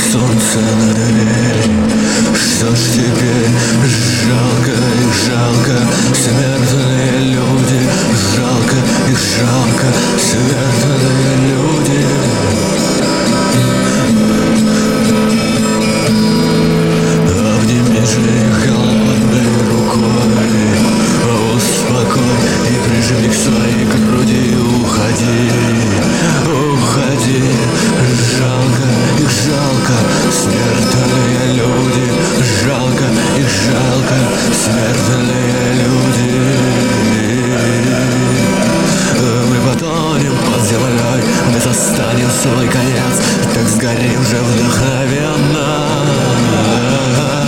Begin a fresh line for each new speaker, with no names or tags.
солнце на двери. Что ж теперь? Жалко их, жалко, смертные люди. Жалко их, жалко, смертные люди. Обними же их холодной рукой, успокой и прижми к своей груди. Уходи, уходи. Жалко их, жалко, смертные люди. Жалко их, жалко, смертные люди. Мы потонем под землей, мы застанем свой конец, так сгорим же вдохновенно.